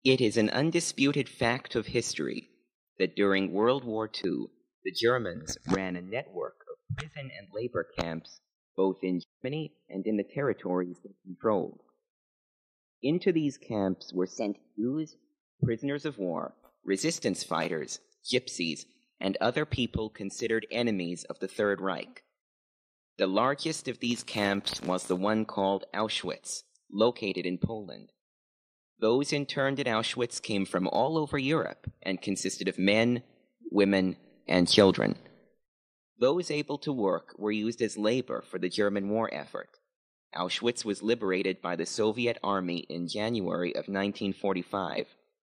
It is an undisputed fact of history that during World War II, the Germans ran a network of prison and labor camps both in Germany and in the territories they controlled. Into these camps were sent Jews, prisoners of war, resistance fighters, gypsies, and other people considered enemies of the Third Reich. The largest of these camps was the one called Auschwitz, located in Poland. Those interned at Auschwitz came from all over Europe and consisted of men, women, and children. Those able to work were used as labor for the German war effort. Auschwitz was liberated by the Soviet Army in January of 1945.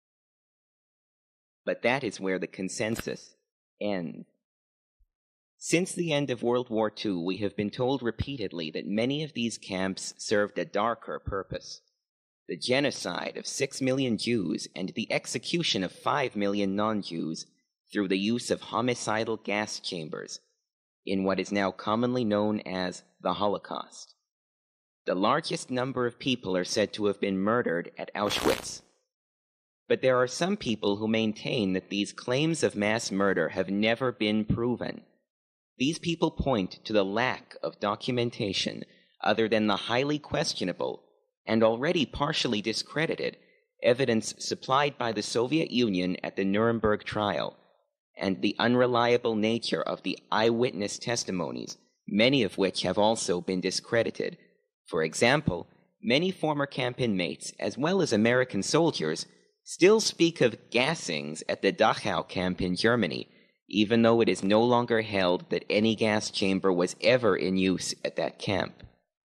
But that is where the consensus ends. Since the end of World War II, we have been told repeatedly that many of these camps served a darker purpose: the genocide of 6 million Jews and the execution of 5 million non-Jews through the use of homicidal gas chambers, in what is now commonly known as the Holocaust. The largest number of people are said to have been murdered at Auschwitz. But there are some people who maintain that these claims of mass murder have never been proven. These people point to the lack of documentation other than the highly questionable and already partially discredited evidence supplied by the Soviet Union at the Nuremberg trial, and the unreliable nature of the eyewitness testimonies, many of which have also been discredited. For example, many former camp inmates, as well as American soldiers, still speak of gassings at the Dachau camp in Germany, even though it is no longer held that any gas chamber was ever in use at that camp.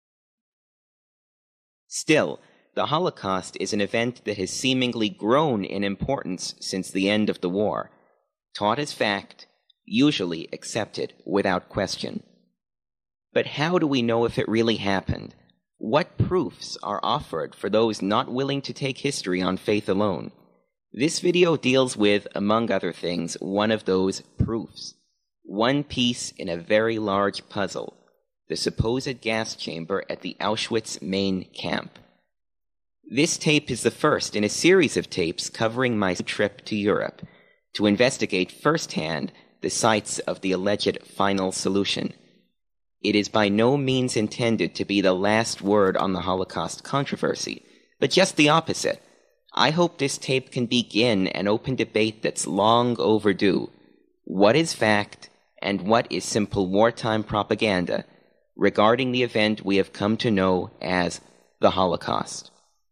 Still, the Holocaust is an event that has seemingly grown in importance since the end of the war, taught as fact, usually accepted without question. But how do we know if it really happened? What proofs are offered for those not willing to take history on faith alone? This video deals with, among other things, one of those proofs. One piece in a very large puzzle: the supposed gas chamber at the Auschwitz main camp. This tape is the first in a series of tapes covering my trip to Europe to investigate firsthand the sites of the alleged final solution. It is by no means intended to be the last word on the Holocaust controversy, but just the opposite. I hope this tape can begin an open debate that's long overdue. What is fact and what is simple wartime propaganda regarding the event we have come to know as the Holocaust?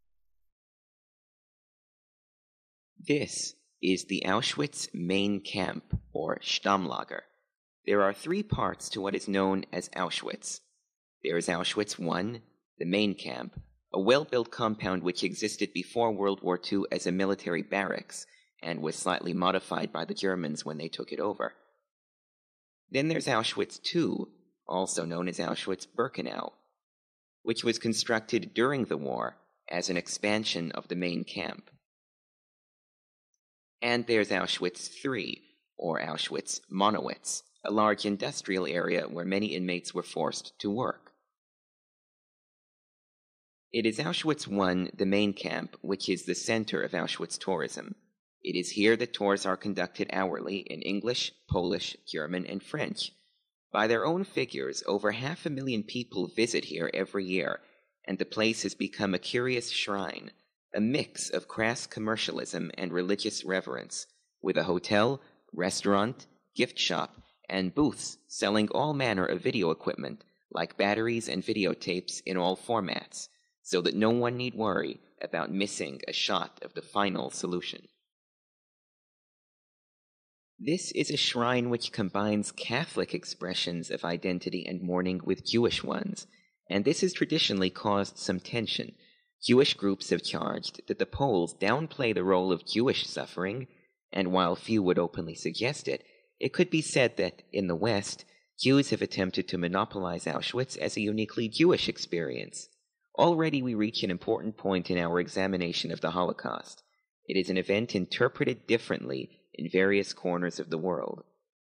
This is the Auschwitz main camp, or Stammlager. There are 3 parts to what is known as Auschwitz. There is Auschwitz I, the main camp, a well-built compound which existed before World War II as a military barracks, and was slightly modified by the Germans when they took it over. Then there's Auschwitz II, also known as Auschwitz-Birkenau, which was constructed during the war as an expansion of the main camp. And there's Auschwitz III, or Auschwitz-Monowitz, a large industrial area where many inmates were forced to work. It is Auschwitz I, the main camp, which is the center of Auschwitz tourism. It is here that tours are conducted hourly in English, Polish, German, and French. By their own figures, over 500,000 people visit here every year, and the place has become a curious shrine, a mix of crass commercialism and religious reverence, with a hotel, restaurant, gift shop, and booths selling all manner of video equipment, like batteries and videotapes in all formats, so that no one need worry about missing a shot of the final solution. This is a shrine which combines Catholic expressions of identity and mourning with Jewish ones, and this has traditionally caused some tension. Jewish groups have charged that the Poles downplay the role of Jewish suffering, and while few would openly suggest it, it could be said that, in the West, Jews have attempted to monopolize Auschwitz as a uniquely Jewish experience. Already we reach an important point in our examination of the Holocaust. It is an event interpreted differently in various corners of the world.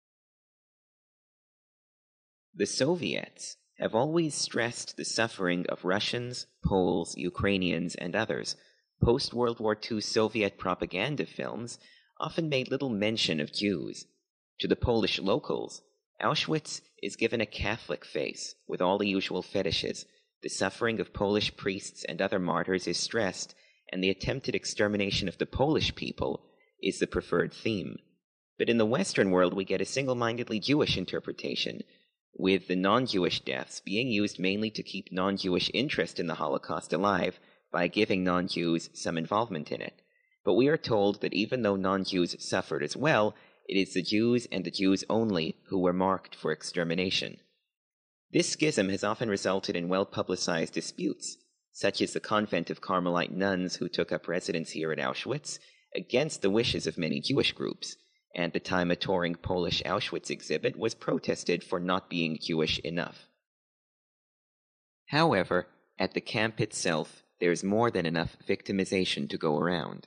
The Soviets have always stressed the suffering of Russians, Poles, Ukrainians, and others, Post-World War II Soviet propaganda films often made little mention of Jews. To the Polish locals, Auschwitz is given a Catholic face, with all the usual fetishes. The suffering of Polish priests and other martyrs is stressed, and the attempted extermination of the Polish people is the preferred theme. But in the Western world, we get a single-mindedly Jewish interpretation, with the non-Jewish deaths being used mainly to keep non-Jewish interest in the Holocaust alive by giving non-Jews some involvement in it. But we are told that even though non-Jews suffered as well, it is the Jews and the Jews only who were marked for extermination. This schism has often resulted in well-publicized disputes, such as the convent of Carmelite nuns who took up residence here at Auschwitz against the wishes of many Jewish groups, and the time a touring Polish Auschwitz exhibit was protested for not being Jewish enough. However, at the camp itself, there is more than enough victimization to go around.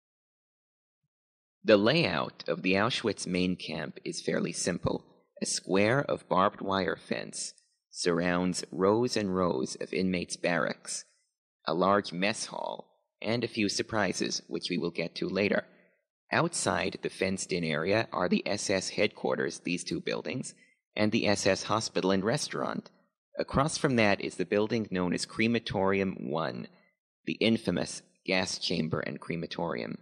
The layout of the Auschwitz main camp is fairly simple. A square of barbed wire fence surrounds rows and rows of inmates' barracks, a large mess hall, and a few surprises, which we will get to later. Outside the fenced-in area are the SS headquarters, these two buildings, and the SS hospital and restaurant. Across from that is the building known as Crematorium 1, the infamous gas chamber and crematorium.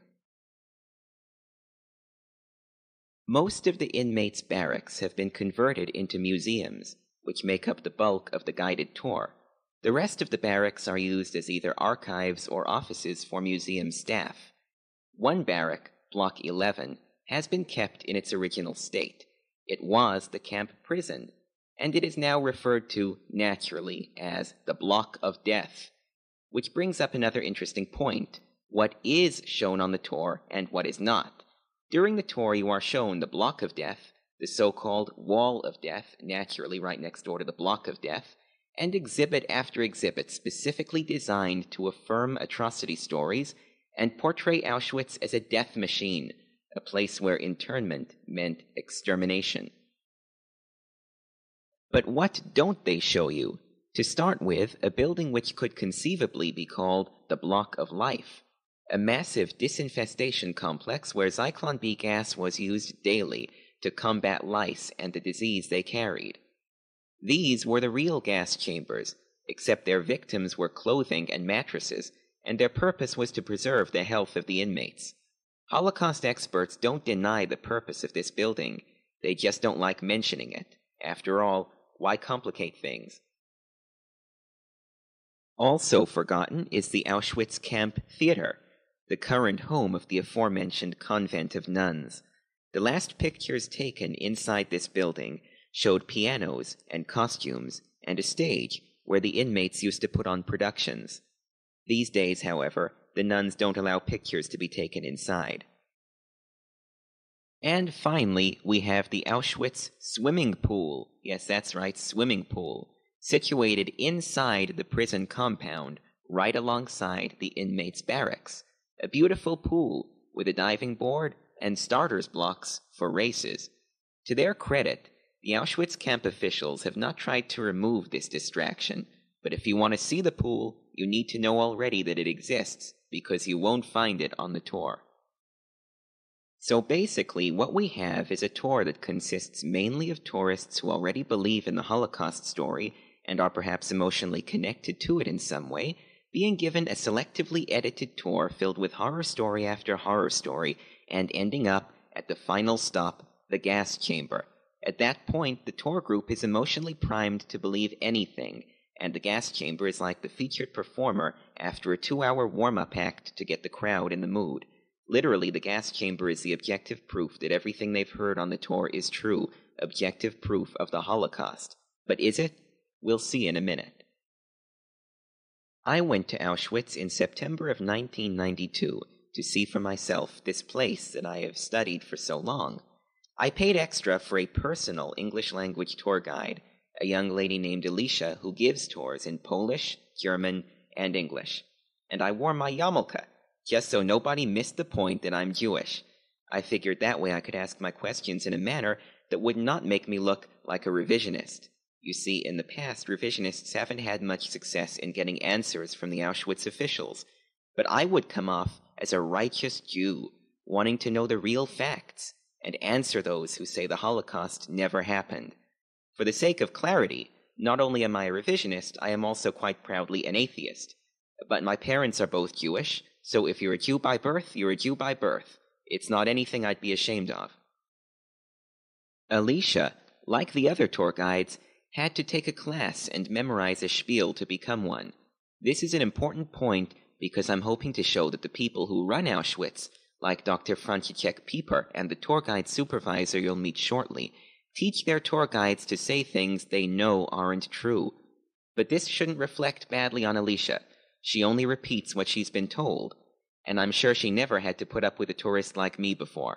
Most of the inmates' barracks have been converted into museums, which make up the bulk of the guided tour. The rest of the barracks are used as either archives or offices for museum staff. One barrack, Block 11, has been kept in its original state. It was the camp prison, and it is now referred to naturally as the Block of Death, which brings up another interesting point: what is shown on the tour and what is not. During the tour, you are shown the Block of Death, the so-called Wall of Death, naturally right next door to the Block of Death, and exhibit after exhibit specifically designed to affirm atrocity stories and portray Auschwitz as a death machine, a place where internment meant extermination. But what don't they show you? To start with, a building which could conceivably be called the Block of Life, a massive disinfestation complex where Zyklon B gas was used daily to combat lice and the disease they carried. These were the real gas chambers, except their victims were clothing and mattresses, and their purpose was to preserve the health of the inmates. Holocaust experts don't deny the purpose of this building, they just don't like mentioning it. After all, why complicate things? Also forgotten is the Auschwitz Camp Theater, the current home of the aforementioned convent of nuns. The last pictures taken inside this building showed pianos and costumes and a stage where the inmates used to put on productions. These days, however, the nuns don't allow pictures to be taken inside. And finally, we have the Auschwitz swimming pool. Yes, that's right, swimming pool, situated inside the prison compound, right alongside the inmates' barracks. A beautiful pool with a diving board and starters blocks for races. To their credit, the Auschwitz camp officials have not tried to remove this distraction, but if you want to see the pool, you need to know already that it exists, because you won't find it on the tour. So basically, what we have is a tour that consists mainly of tourists who already believe in the Holocaust story and are perhaps emotionally connected to it in some way, being given a selectively edited tour filled with horror story after horror story, and ending up at the final stop, the gas chamber. At that point, the tour group is emotionally primed to believe anything, and the gas chamber is like the featured performer after a 2-hour warm-up act to get the crowd in the mood. Literally, the gas chamber is the objective proof that everything they've heard on the tour is true, objective proof of the Holocaust. But is it? We'll see in a minute. I went to Auschwitz in September of 1992 to see for myself this place that I have studied for so long. I paid extra for a personal English-language tour guide, a young lady named Alicia who gives tours in Polish, German, and English. And I wore my yarmulke, just so nobody missed the point that I'm Jewish. I figured that way I could ask my questions in a manner that would not make me look like a revisionist. You see, in the past, revisionists haven't had much success in getting answers from the Auschwitz officials. but I would come off as a righteous Jew, wanting to know the real facts and answer those who say the Holocaust never happened. For the sake of clarity, not only am I a revisionist, I am also quite proudly an atheist. But my parents are both Jewish, so if you're a Jew by birth, you're a Jew by birth. It's not anything I'd be ashamed of. Alicia, like the other tour guides, had to take a class and memorize a spiel to become one. This is an important point because I'm hoping to show that the people who run Auschwitz, like Dr. Franciszek Pieper and the tour guide supervisor you'll meet shortly, teach their tour guides to say things they know aren't true. But this shouldn't reflect badly on Alicia. She only repeats what she's been told, and I'm sure she never had to put up with a tourist like me before.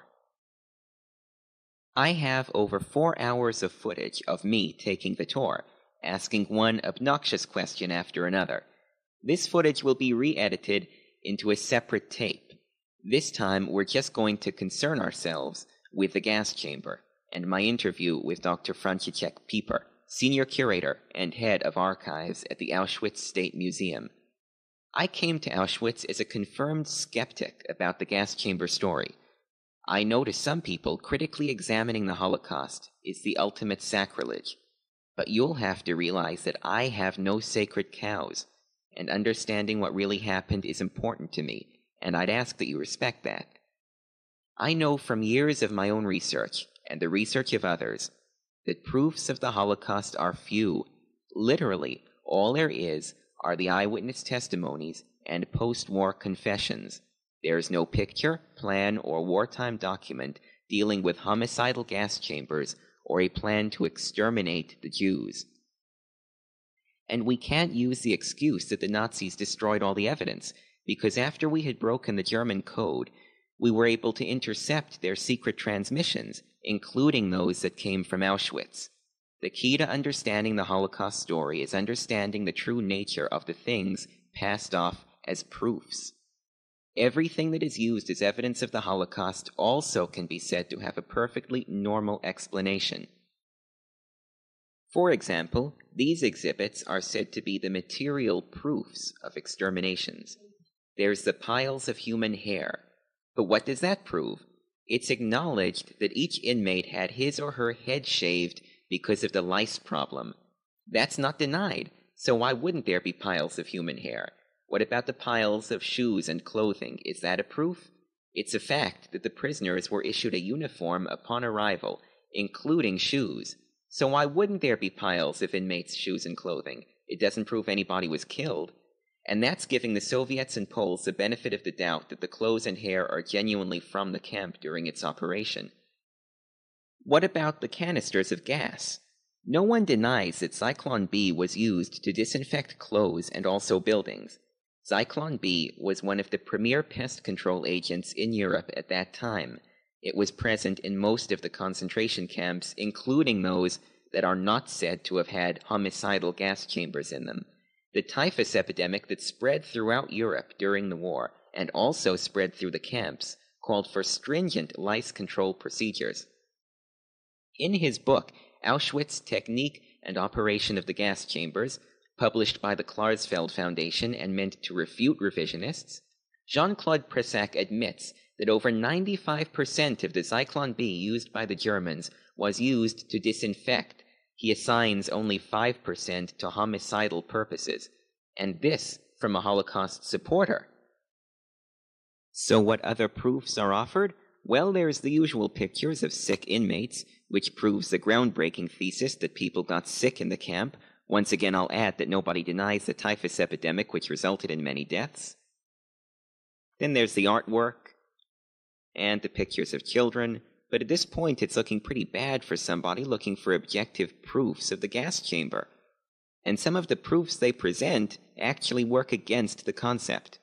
I have over 4 hours of footage of me taking the tour, asking one obnoxious question after another. This footage will be re-edited into a separate tape. This time we're just going to concern ourselves with the gas chamber and my interview with Dr. Franciszek Pieper, senior curator and head of archives at the Auschwitz State Museum. I came to Auschwitz as a confirmed skeptic about the gas chamber story. I know to some people critically examining the Holocaust is the ultimate sacrilege, but you'll have to realize that I have no sacred cows, and understanding what really happened is important to me, and I'd ask that you respect that. I know from years of my own research, and the research of others, that proofs of the Holocaust are few. Literally, all there is are the eyewitness testimonies and post-war confessions. There is no picture, plan, or wartime document dealing with homicidal gas chambers or a plan to exterminate the Jews. And we can't use the excuse that the Nazis destroyed all the evidence, because after we had broken the German code, we were able to intercept their secret transmissions, including those that came from Auschwitz. The key to understanding the Holocaust story is understanding the true nature of the things passed off as proofs. Everything that is used as evidence of the Holocaust also can be said to have a perfectly normal explanation. For example, these exhibits are said to be the material proofs of exterminations. There's the piles of human hair. But what does that prove? It's acknowledged that each inmate had his or her head shaved because of the lice problem. That's not denied, so why wouldn't there be piles of human hair? What about the piles of shoes and clothing? Is that a proof? It's a fact that the prisoners were issued a uniform upon arrival, including shoes. So why wouldn't there be piles of inmates' shoes and clothing? It doesn't prove anybody was killed. And that's giving the Soviets and Poles the benefit of the doubt that the clothes and hair are genuinely from the camp during its operation. What about the canisters of gas? No one denies that Zyklon B was used to disinfect clothes and also buildings. Zyklon B was one of the premier pest control agents in Europe at that time. It was present in most of the concentration camps, including those that are not said to have had homicidal gas chambers in them. The typhus epidemic that spread throughout Europe during the war, and also spread through the camps, called for stringent lice control procedures. In his book, Auschwitz, Technique and Operation of the Gas Chambers, published by the Klarsfeld Foundation and meant to refute revisionists, Jean-Claude Pressac admits that over 95% of the Zyklon B used by the Germans was used to disinfect. He assigns only 5% to homicidal purposes, and this from a Holocaust supporter. So what other proofs are offered? Well, there's the usual pictures of sick inmates, which proves the groundbreaking thesis that people got sick in the camp. Once again, I'll add that nobody denies the typhus epidemic, which resulted in many deaths. Then there's the artwork, and the pictures of children, but at this point it's looking pretty bad for somebody looking for objective proofs of the gas chamber. And some of the proofs they present actually work against the concept.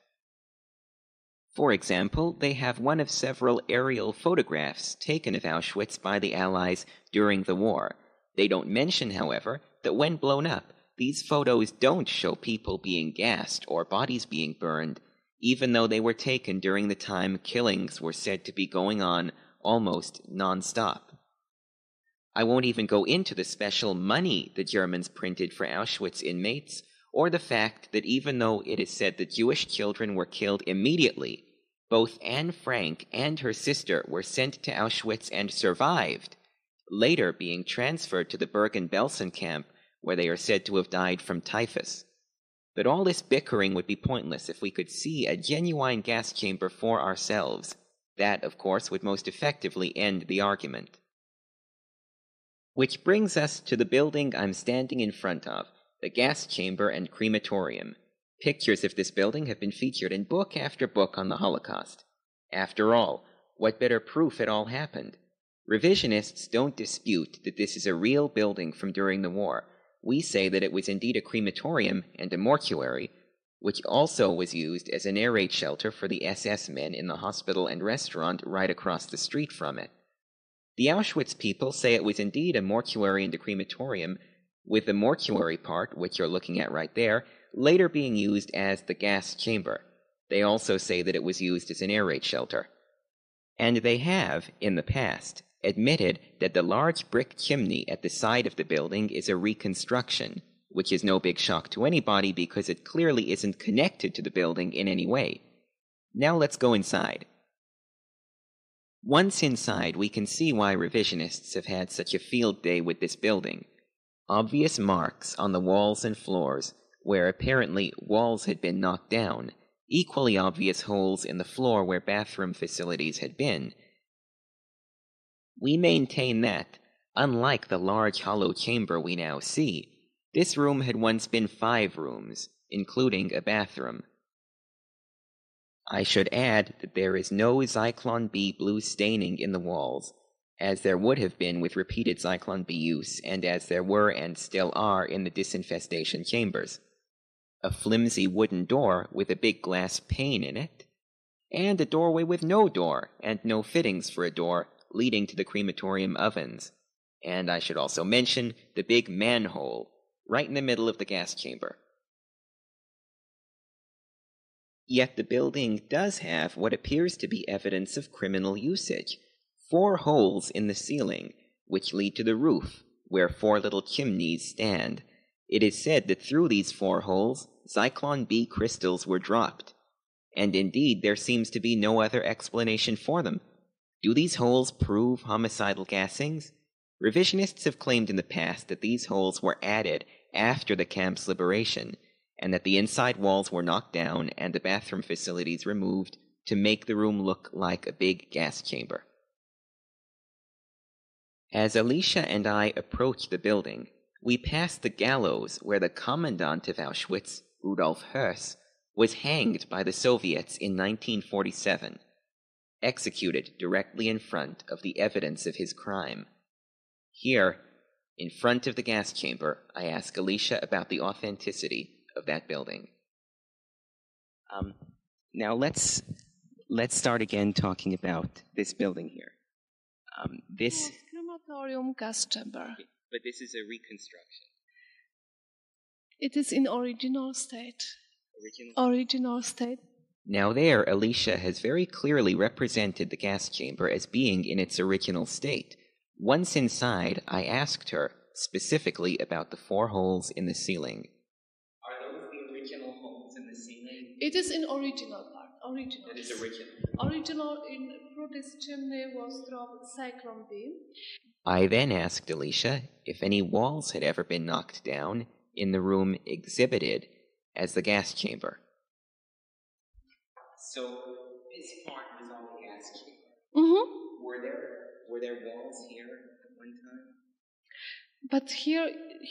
For example, they have one of several aerial photographs taken of Auschwitz by the Allies during the war. They don't mention, however, that when blown up, these photos don't show people being gassed or bodies being burned, even though they were taken during the time killings were said to be going on almost non-stop. I won't even go into the special money the Germans printed for Auschwitz inmates, or the fact that even though it is said that Jewish children were killed immediately, both Anne Frank and her sister were sent to Auschwitz and survived, later being transferred to the Bergen-Belsen camp, where they are said to have died from typhus. But all this bickering would be pointless if we could see a genuine gas chamber for ourselves. That, of course, would most effectively end the argument. Which brings us to the building I'm standing in front of, the gas chamber and crematorium. Pictures of this building have been featured in book after book on the Holocaust. After all, what better proof it all happened? Revisionists don't dispute that this is a real building from during the war. We say that it was indeed a crematorium and a mortuary, which also was used as an air raid shelter for the SS men in the hospital and restaurant right across the street from it. The Auschwitz people say it was indeed a mortuary and a crematorium, with the mortuary part, which you're looking at right there, later being used as the gas chamber. They also say that it was used as an air raid shelter. And they have, in the past, admitted that the large brick chimney at the side of the building is a reconstruction, which is no big shock to anybody because it clearly isn't connected to the building in any way. Now let's go inside. Once inside, we can see why revisionists have had such a field day with this building. Obvious marks on the walls and floors, where apparently walls had been knocked down, equally obvious holes in the floor where bathroom facilities had been. We maintain that, unlike the large hollow chamber we now see, this room had once been 5 rooms, including a bathroom. I should add that there is no Zyklon B blue staining in the walls, as there would have been with repeated Zyklon B use, and as there were and still are in the disinfestation chambers. A flimsy wooden door with a big glass pane in it, and a doorway with no door and no fittings for a door leading to the crematorium ovens. And I should also mention the big manhole right in the middle of the gas chamber. Yet the building does have what appears to be evidence of criminal usage. 4 holes in the ceiling, which lead to the roof, where 4 little chimneys stand. It is said that through these 4 holes, Zyklon B crystals were dropped. And indeed, there seems to be no other explanation for them. Do these holes prove homicidal gassings? Revisionists have claimed in the past that these holes were added after the camp's liberation, and that the inside walls were knocked down and the bathroom facilities removed to make the room look like a big gas chamber. As Alicia and I approach the building, we pass the gallows where the commandant of Auschwitz, Rudolf Höss, was hanged by the Soviets in 1947, executed directly in front of the evidence of his crime. Here, in front of the gas chamber, I ask Alicia about the authenticity of that building. Now let's start again talking about this building here. This crematorium gas chamber. But this is a reconstruction. It is in original state. Original state. Now there, Alicia has very clearly represented the gas chamber as being in its original state. Once inside, I asked her specifically about the 4 holes in the ceiling. Are those the original holes in the ceiling? It is in original part. Original. It is original. Original in through this chimney was dropped Zyklon B. I then asked Alicia if any walls had ever been knocked down in the room exhibited as the gas chamber. So this part was all the gas chamber. Mm-hmm. Were there walls here at one time? But here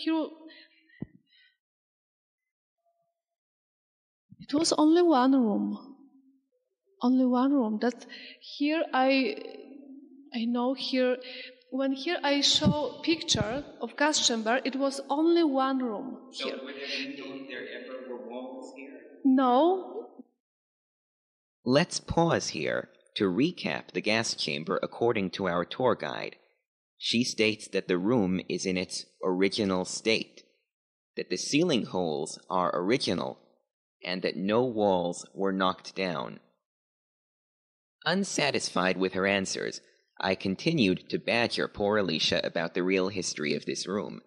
it was only one room. Only one room. That here I know here. When here I show picture of gas chamber, it was only one room here. So there ever were walls here? No. Let's pause here to recap the gas chamber according to our tour guide. She states that the room is in its original state, that the ceiling holes are original, and that no walls were knocked down. Unsatisfied with her answers, I continued to badger poor Alicia about the real history of this room.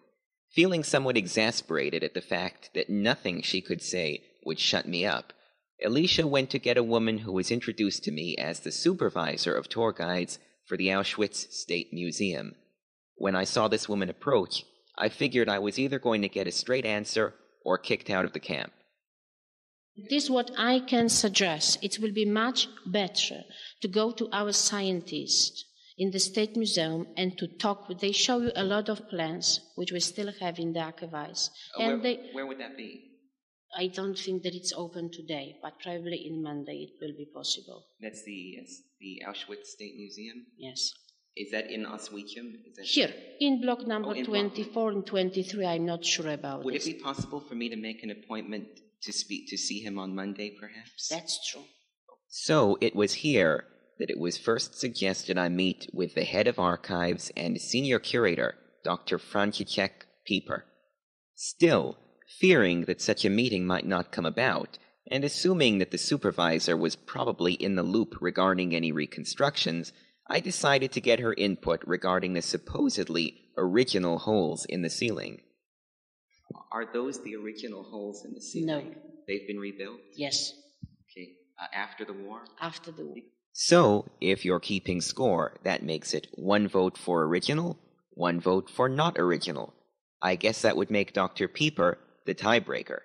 Feeling somewhat exasperated at the fact that nothing she could say would shut me up, Alicia went to get a woman who was introduced to me as the supervisor of tour guides for the Auschwitz State Museum. When I saw this woman approach, I figured I was either going to get a straight answer or kicked out of the camp. This is what I can suggest. It will be much better to go to our scientists in the State Museum and to talk with. They show you a lot of plans, which we still have in the archives. Where would that be? I don't think that it's open today, but probably in Monday it will be possible. That's the Auschwitz State Museum? Yes. Is that in Oswiecim? Here, in block number 24 and 23, I'm not sure about Would it be possible for me to make an appointment to see him on Monday, perhaps? That's true. So it was here that it was first suggested I meet with the head of archives and senior curator, Dr. Franciszek Pieper. Still, fearing that such a meeting might not come about, and assuming that the supervisor was probably in the loop regarding any reconstructions, I decided to get her input regarding the supposedly original holes in the ceiling. Are those the original holes in the ceiling? No. They've been rebuilt? Yes. Okay. After the war? After the war. So, if you're keeping score, that makes it 1 vote for original, 1 vote for not original. I guess that would make Dr. Pieper the tiebreaker.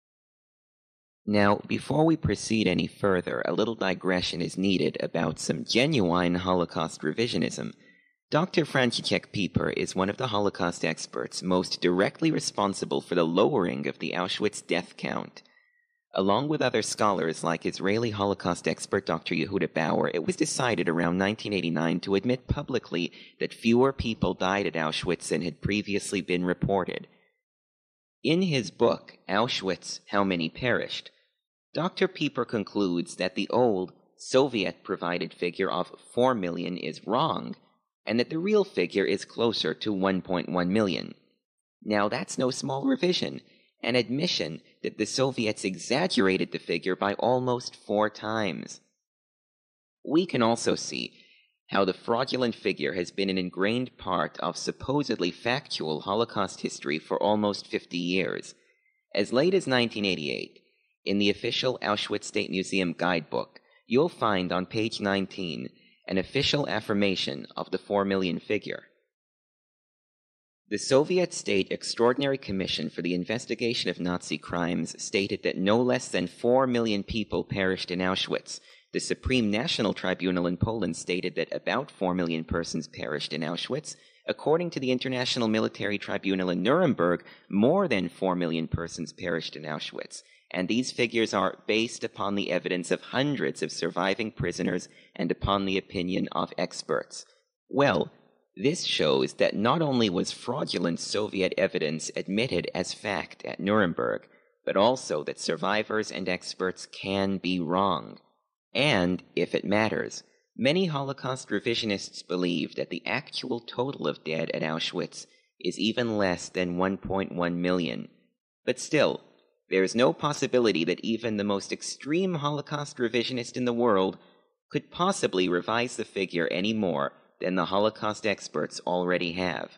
Now, before we proceed any further, a little digression is needed about some genuine Holocaust revisionism. Dr. Franciszek Pieper is one of the Holocaust experts most directly responsible for the lowering of the Auschwitz death count. Along with other scholars like Israeli Holocaust expert Dr. Yehuda Bauer, it was decided around 1989 to admit publicly that fewer people died at Auschwitz than had previously been reported. In his book, Auschwitz, How Many Perished, Dr. Pieper concludes that the old Soviet-provided figure of 4 million is wrong, and that the real figure is closer to 1.1 million. Now that's no small revision, an admission that the Soviets exaggerated the figure by almost 4 times. We can also see how the fraudulent figure has been an ingrained part of supposedly factual Holocaust history for almost 50 years. As late as 1988, in the official Auschwitz State Museum guidebook, you'll find on page 19 an official affirmation of the 4 million figure. The Soviet State Extraordinary Commission for the Investigation of Nazi Crimes stated that no less than 4 million people perished in Auschwitz. The Supreme National Tribunal in Poland stated that about 4 million persons perished in Auschwitz. According to the International Military Tribunal in Nuremberg, more than 4 million persons perished in Auschwitz, and these figures are based upon the evidence of hundreds of surviving prisoners and upon the opinion of experts. Well, this shows that not only was fraudulent Soviet evidence admitted as fact at Nuremberg, but also that survivors and experts can be wrong. And, if it matters, many Holocaust revisionists believe that the actual total of dead at Auschwitz is even less than 1.1 million. But still, there is no possibility that even the most extreme Holocaust revisionist in the world could possibly revise the figure any more than the Holocaust experts already have.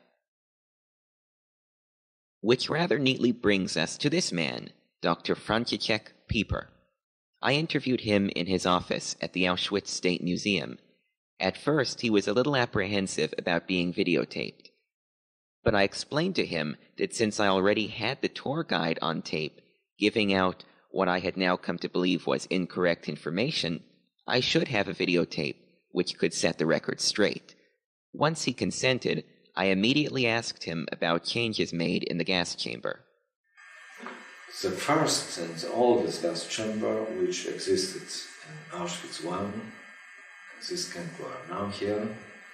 Which rather neatly brings us to this man, Dr. Franciszek Pieper. I interviewed him in his office at the Auschwitz State Museum. At first, he was a little apprehensive about being videotaped. But I explained to him that since I already had the tour guide on tape, giving out what I had now come to believe was incorrect information, I should have a videotape which could set the record straight. Once he consented, I immediately asked him about changes made in the gas chamber. The first and the oldest gas chamber which existed in Auschwitz I, this camp we are now here,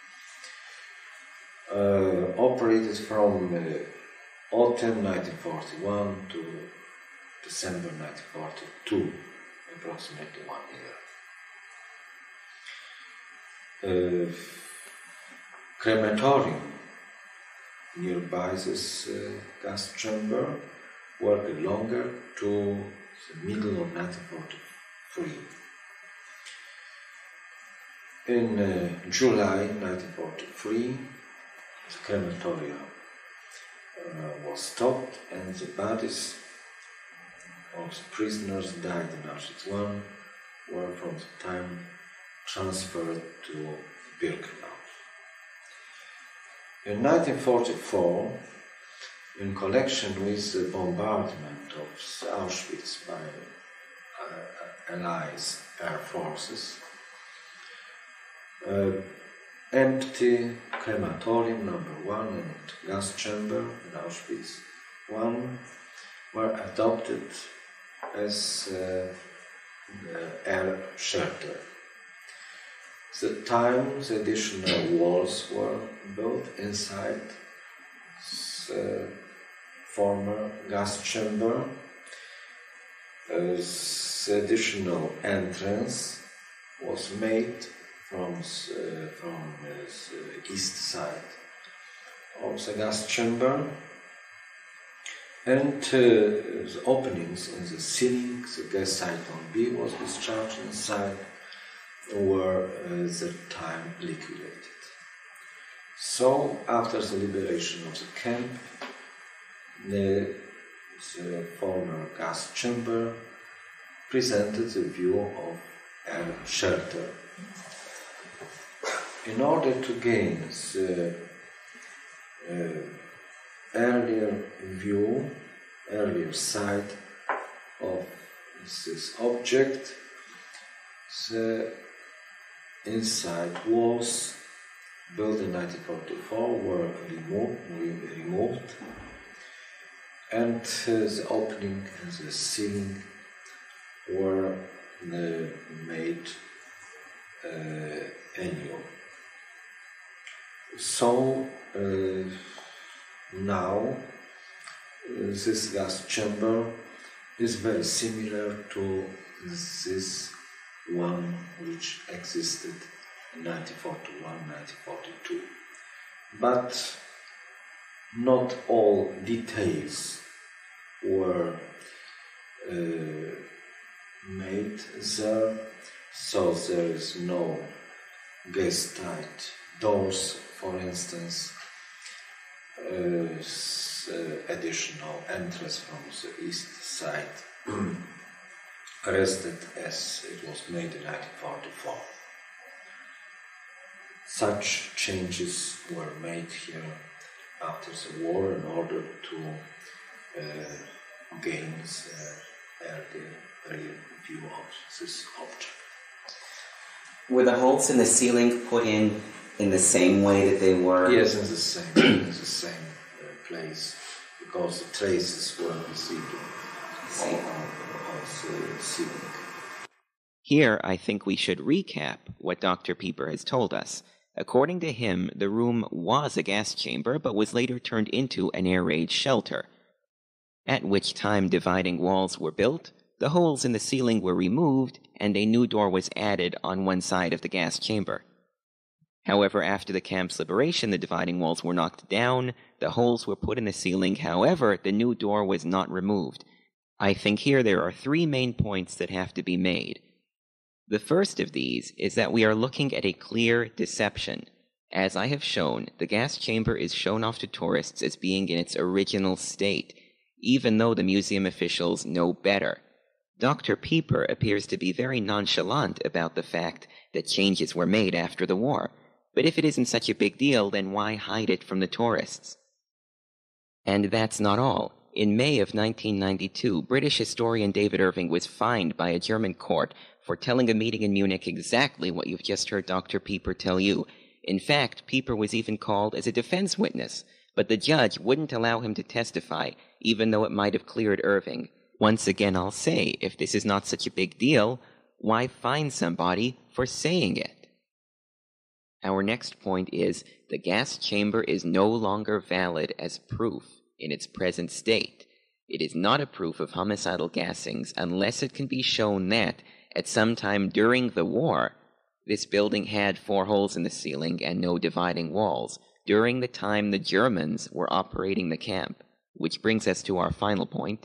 operated from autumn 1941 to December 1942, approximately 1 year. Crematorium nearby this gas chamber worked longer to the middle of 1943. In July 1943, the crematorium was stopped, and the bodies of the prisoners died in Auschwitz I were from the time transferred to Birkenau. In 1944, in connection with the bombardment of Auschwitz by Allies air forces, empty crematorium number 1 and gas chamber in Auschwitz I were adopted as air shelter. The additional walls were built inside the former gas chamber. The additional entrance was made from the east side of the gas chamber, and the openings in the ceiling, the gas cyclone B was discharged inside, were at the time liquidated. So, after the liberation of the camp, the former gas chamber presented the view of air shelter. In order to gain the earlier sight of this object, the inside walls built in 1944 were removed, and the opening in the ceiling were made anew. So now this gas chamber is very similar to this one which existed in 1941-1942. But not all details were made there, so there is no gas-tight doors, for instance, additional entrance from the east side, rested as it was made in 1944. Such changes were made here after the war in order to gain the earlier view of this object. Were the holes in the ceiling put in the same way that they were? Yes, in the same place, because the traces were received on the ceiling. Here, I think we should recap what Dr. Pieper has told us. According to him, the room was a gas chamber, but was later turned into an air raid shelter, at which time dividing walls were built, the holes in the ceiling were removed, and a new door was added on one side of the gas chamber. However, after the camp's liberation, the dividing walls were knocked down, the holes were put in the ceiling, however, the new door was not removed. I think here there are three main points that have to be made. The first of these is that we are looking at a clear deception. As I have shown, the gas chamber is shown off to tourists as being in its original state, even though the museum officials know better. Dr. Pieper appears to be very nonchalant about the fact that changes were made after the war. But if it isn't such a big deal, then why hide it from the tourists? And that's not all. In May of 1992, British historian David Irving was fined by a German court for telling a meeting in Munich exactly what you've just heard Dr. Pieper tell you. In fact, Pieper was even called as a defense witness, but the judge wouldn't allow him to testify, even though it might have cleared Irving. Once again, I'll say, if this is not such a big deal, why fine somebody for saying it? Our next point is, the gas chamber is no longer valid as proof in its present state. It is not a proof of homicidal gassings unless it can be shown that, at some time during the war, this building had 4 holes in the ceiling and no dividing walls, during the time the Germans were operating the camp, which brings us to our final point.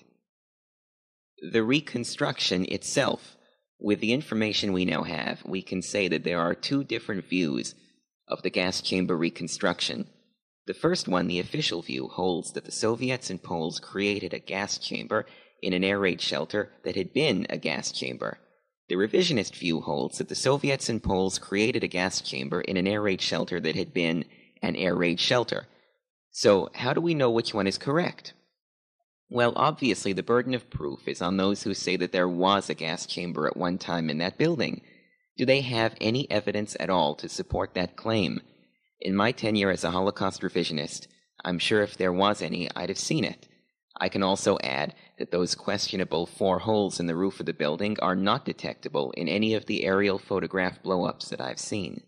The reconstruction itself. With the information we now have, we can say that there are 2 different views of the gas chamber reconstruction. The first one, the official view, holds that the Soviets and Poles created a gas chamber in an air raid shelter that had been a gas chamber. The revisionist view holds that the Soviets and Poles created a gas chamber in an air raid shelter that had been an air raid shelter. So, how do we know which one is correct? Well, obviously, the burden of proof is on those who say that there was a gas chamber at one time in that building. Do they have any evidence at all to support that claim? In my tenure as a Holocaust revisionist, I'm sure if there was any, I'd have seen it. I can also add that those questionable 4 holes in the roof of the building are not detectable in any of the aerial photograph blow-ups that I've seen.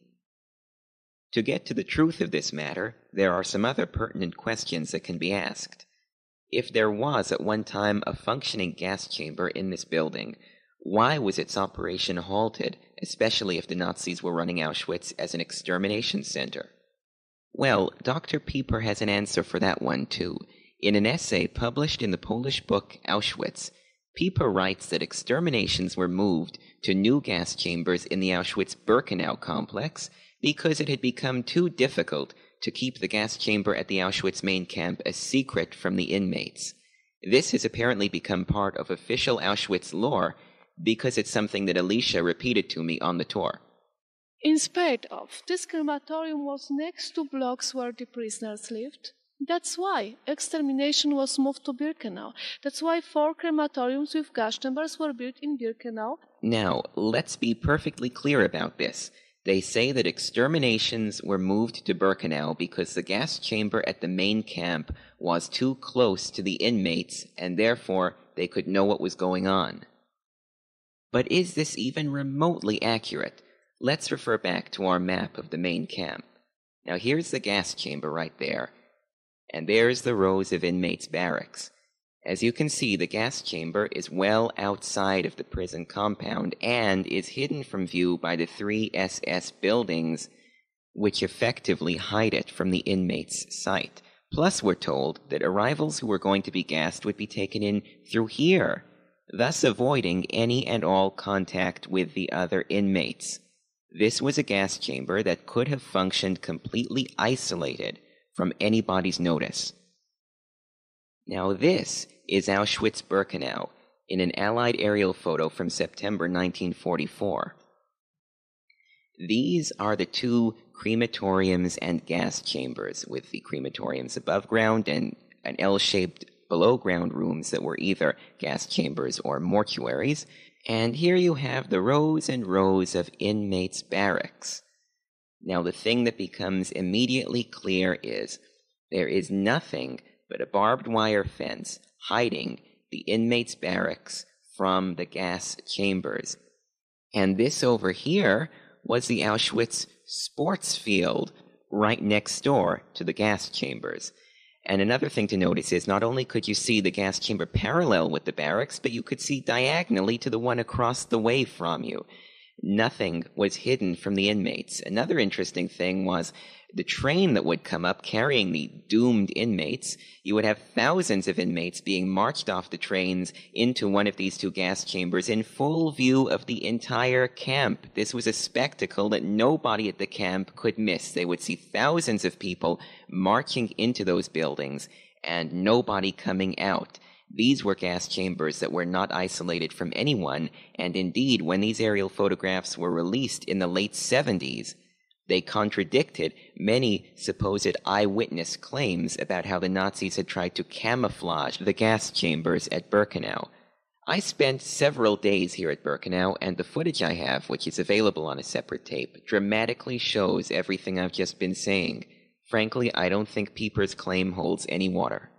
To get to the truth of this matter, there are some other pertinent questions that can be asked. If there was at one time a functioning gas chamber in this building, why was its operation halted, especially if the Nazis were running Auschwitz as an extermination center? Well, Dr. Pieper has an answer for that one, too. In an essay published in the Polish book Auschwitz, Pieper writes that exterminations were moved to new gas chambers in the Auschwitz-Birkenau complex because it had become too difficult to keep the gas chamber at the Auschwitz main camp a secret from the inmates. This has apparently become part of official Auschwitz lore because it's something that Alicia repeated to me on the tour. In spite of, this crematorium was next to blocks where the prisoners lived. That's why extermination was moved to Birkenau. That's why 4 crematoriums with gas chambers were built in Birkenau. Now, let's be perfectly clear about this. They say that exterminations were moved to Birkenau because the gas chamber at the main camp was too close to the inmates, and therefore they could know what was going on. But is this even remotely accurate? Let's refer back to our map of the main camp. Now here's the gas chamber right there, and there's the rows of inmates' barracks. As you can see, the gas chamber is well outside of the prison compound and is hidden from view by the 3 SS buildings, which effectively hide it from the inmates' sight. Plus, we're told that arrivals who were going to be gassed would be taken in through here, thus avoiding any and all contact with the other inmates. This was a gas chamber that could have functioned completely isolated from anybody's notice. Now this is Auschwitz-Birkenau in an Allied aerial photo from September 1944. These are the 2 crematoriums and gas chambers, with the crematoriums above ground and an L-shaped below-ground rooms that were either gas chambers or mortuaries. And here you have the rows and rows of inmates' barracks. Now the thing that becomes immediately clear is there is nothing but a barbed wire fence hiding the inmates' barracks from the gas chambers. And this over here was the Auschwitz sports field right next door to the gas chambers. And another thing to notice is not only could you see the gas chamber parallel with the barracks, but you could see diagonally to the one across the way from you. Nothing was hidden from the inmates. Another interesting thing was the train that would come up carrying the doomed inmates. You would have thousands of inmates being marched off the trains into one of these 2 gas chambers in full view of the entire camp. This was a spectacle that nobody at the camp could miss. They would see thousands of people marching into those buildings and nobody coming out. These were gas chambers that were not isolated from anyone, and indeed, when these aerial photographs were released in the late 70s, they contradicted many supposed eyewitness claims about how the Nazis had tried to camouflage the gas chambers at Birkenau. I spent several days here at Birkenau, and the footage I have, which is available on a separate tape, dramatically shows everything I've just been saying. Frankly, I don't think Pieper's claim holds any water.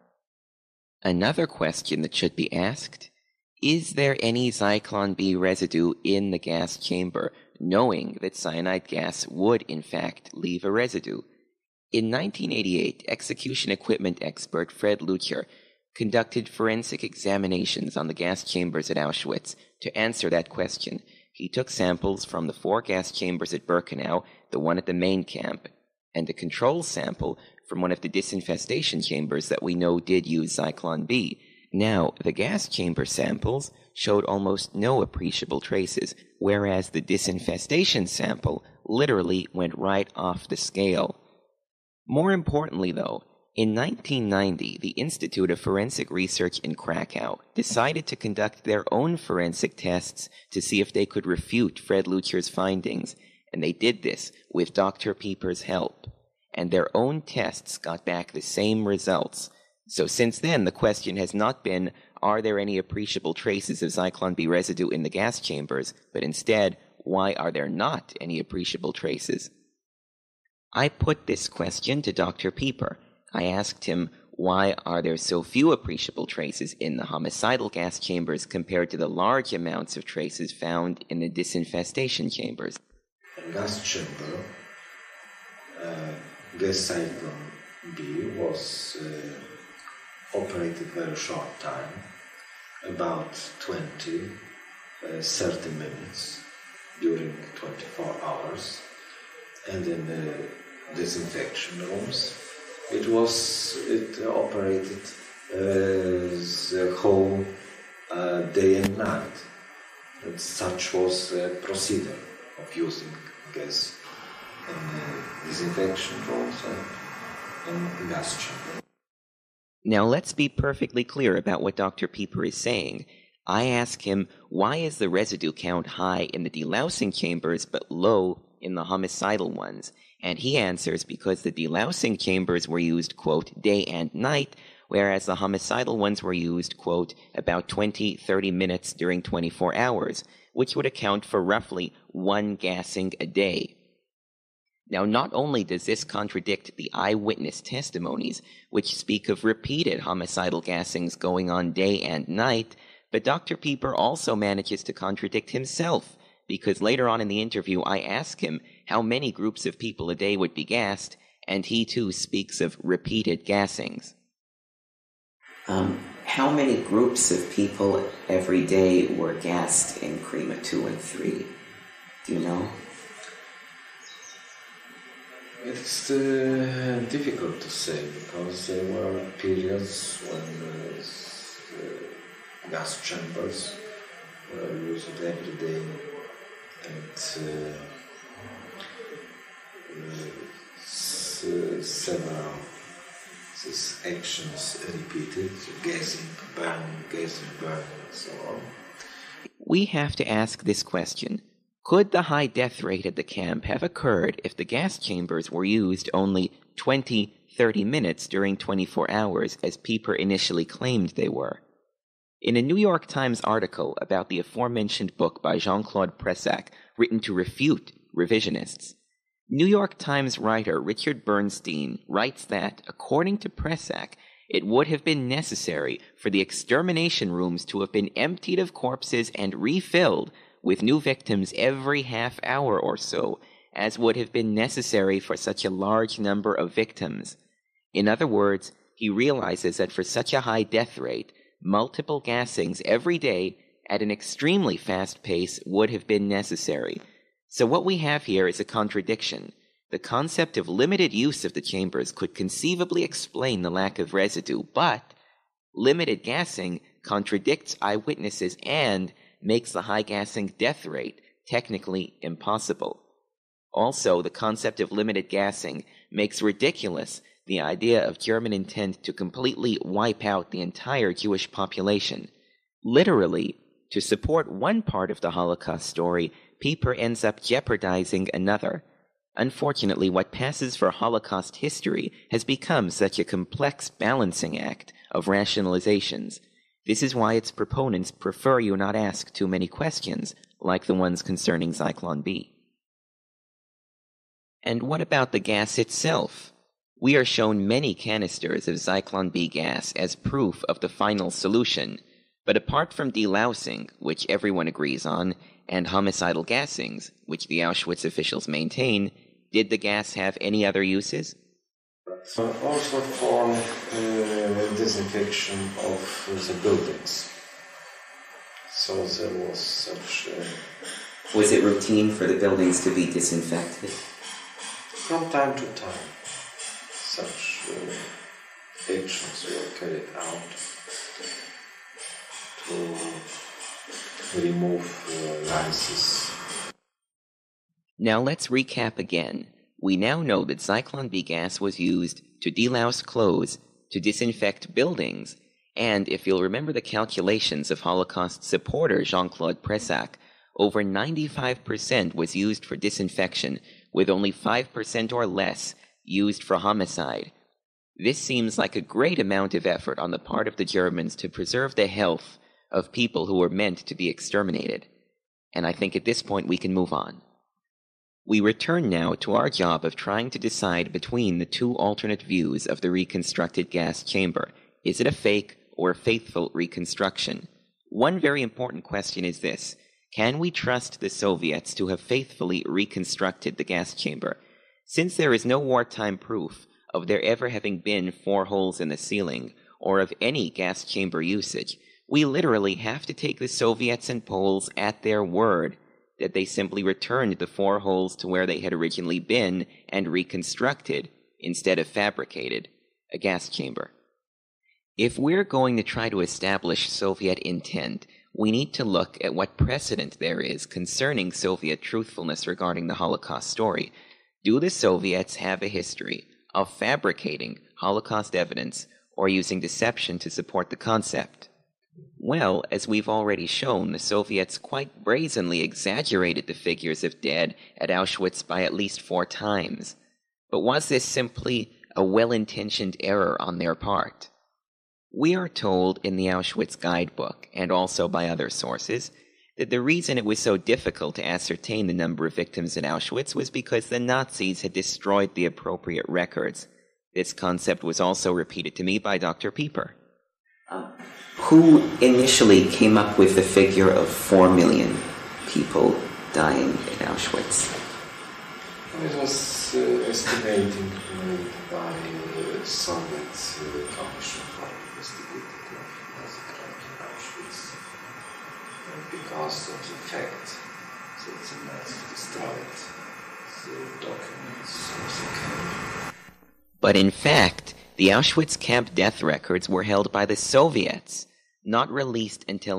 Another question that should be asked, is there any Zyklon B residue in the gas chamber, knowing that cyanide gas would, in fact, leave a residue? In 1988, execution equipment expert Fred Lucher conducted forensic examinations on the gas chambers at Auschwitz. To answer that question, he took samples from the 4 gas chambers at Birkenau, the one at the main camp, and a control sample from one of the disinfestation chambers that we know did use Zyklon B. Now, the gas chamber samples showed almost no appreciable traces, whereas the disinfestation sample literally went right off the scale. More importantly, though, in 1990, the Institute of Forensic Research in Krakow decided to conduct their own forensic tests to see if they could refute Fred Lütjer's findings, and they did this with Dr. Pieper's help. And their own tests got back the same results. So since then, the question has not been, are there any appreciable traces of Zyklon B residue in the gas chambers, but instead, why are there not any appreciable traces? I put this question to Dr. Pieper. I asked him, why are there so few appreciable traces in the homicidal gas chambers compared to the large amounts of traces found in the disinfestation chambers? In gas chamber, gas cyclone B was operated very short time, about 20-30 minutes during 24 hours, and in the disinfection rooms it operated the whole day and night, and such was the procedure of using gas in disinfection rooms and in gas chamber. Now let's be perfectly clear about what Dr. Pieper is saying. I ask him, why is the residue count high in the delousing chambers but low in the homicidal ones? And he answers, because the delousing chambers were used, quote, day and night, whereas the homicidal ones were used, quote, about 20-30 minutes during 24 hours, which would account for roughly 1 gassing a day. Now, not only does this contradict the eyewitness testimonies, which speak of repeated homicidal gassings going on day and night, but Dr. Pieper also manages to contradict himself, because later on in the interview I ask him how many groups of people a day would be gassed, and he too speaks of repeated gassings. How many groups of people every day were gassed in Krima 2 and 3? Do you know? It's difficult to say, because there were periods when gas chambers were used every day, and several these actions repeated, gassing, burning, and so on. We have to ask this question. Could the high death rate at the camp have occurred if the gas chambers were used only 20-30 minutes during 24 hours, as Pieper initially claimed they were? In a New York Times article about the aforementioned book by Jean-Claude Pressac, written to refute revisionists, New York Times writer Richard Bernstein writes that, according to Pressac, it would have been necessary for the extermination rooms to have been emptied of corpses and refilled with new victims every half hour or so, as would have been necessary for such a large number of victims. In other words, he realizes that for such a high death rate, multiple gassings every day at an extremely fast pace would have been necessary. So what we have here is a contradiction. The concept of limited use of the chambers could conceivably explain the lack of residue, but limited gassing contradicts eyewitnesses and makes the high gassing death rate technically impossible. Also, the concept of limited gassing makes ridiculous the idea of German intent to completely wipe out the entire Jewish population. Literally, to support one part of the Holocaust story, Pieper ends up jeopardizing another. Unfortunately, what passes for Holocaust history has become such a complex balancing act of rationalizations. This is why its proponents prefer you not ask too many questions, like the ones concerning Zyklon B. And what about the gas itself? We are shown many canisters of Zyklon B gas as proof of the final solution, but apart from delousing, which everyone agrees on, and homicidal gassings, which the Auschwitz officials maintain, did the gas have any other uses? Also for disinfection of the buildings. So there was such... Was it routine for the buildings to be disinfected? From time to time, such actions were carried out to remove lices. Now let's recap again. We now know that Zyklon B gas was used to delouse clothes, to disinfect buildings, and if you'll remember the calculations of Holocaust supporter Jean-Claude Pressac, over 95% was used for disinfection, with only 5% or less used for homicide. This seems like a great amount of effort on the part of the Germans to preserve the health of people who were meant to be exterminated. And I think at this point we can move on. We return now to our job of trying to decide between the two alternate views of the reconstructed gas chamber. Is it a fake or faithful reconstruction? One very important question is this: can we trust the Soviets to have faithfully reconstructed the gas chamber? Since there is no wartime proof of there ever having been 4 holes in the ceiling, or of any gas chamber usage, we literally have to take the Soviets and Poles at their word that they simply returned the 4 holes to where they had originally been and reconstructed, instead of fabricated, a gas chamber. If we're going to try to establish Soviet intent, we need to look at what precedent there is concerning Soviet truthfulness regarding the Holocaust story. Do the Soviets have a history of fabricating Holocaust evidence or using deception to support the concept? Well, as we've already shown, the Soviets quite brazenly exaggerated the figures of dead at Auschwitz by at least 4 times. But was this simply a well-intentioned error on their part? We are told in the Auschwitz guidebook, and also by other sources, that the reason it was so difficult to ascertain the number of victims at Auschwitz was because the Nazis had destroyed the appropriate records. This concept was also repeated to me by Dr. Pieper. Who initially came up with the figure of 4 million people dying in Auschwitz? It was estimated by the Soviet Commission for Investigating Nazi Crime in Auschwitz, because of the fact that the Nazis destroyed the documents of the camp. But in fact, the Auschwitz camp death records were held by the Soviets, not released until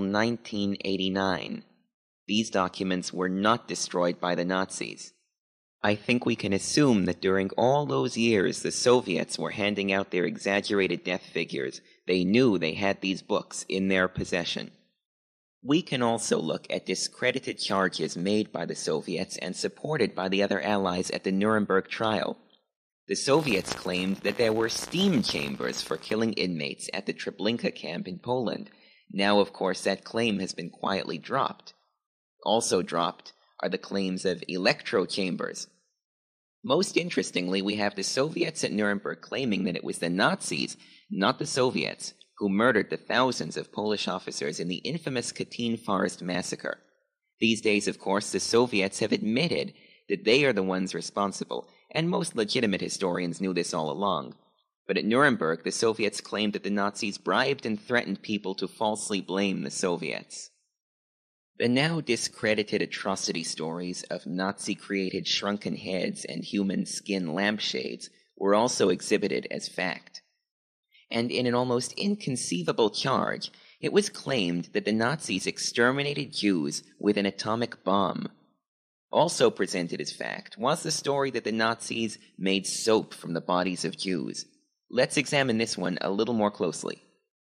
1989. These documents were not destroyed by the Nazis. I think we can assume that during all those years the Soviets were handing out their exaggerated death figures. They knew they had these books in their possession. We can also look at discredited charges made by the Soviets and supported by the other Allies at the Nuremberg trial. The Soviets claimed that there were steam chambers for killing inmates at the Treblinka camp in Poland. Now, of course, that claim has been quietly dropped. Also dropped are the claims of electro chambers. Most interestingly, we have the Soviets at Nuremberg claiming that it was the Nazis, not the Soviets, who murdered the thousands of Polish officers in the infamous Katyn Forest massacre. These days, of course, the Soviets have admitted that they are the ones responsible, and most legitimate historians knew this all along. But at Nuremberg, the Soviets claimed that the Nazis bribed and threatened people to falsely blame the Soviets. The now discredited atrocity stories of Nazi-created shrunken heads and human skin lampshades were also exhibited as fact. And in an almost inconceivable charge, it was claimed that the Nazis exterminated Jews with an atomic bomb. Also presented as fact was the story that the Nazis made soap from the bodies of Jews. Let's examine this one a little more closely.